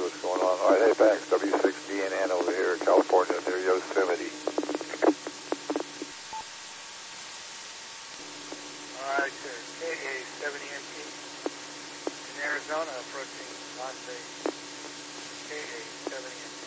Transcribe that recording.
what's going on. All right, hey, thanks. W6DNN over here in California near Yosemite. All right, sir. KA70NT in Arizona approaching Las Vegas. KA70NT.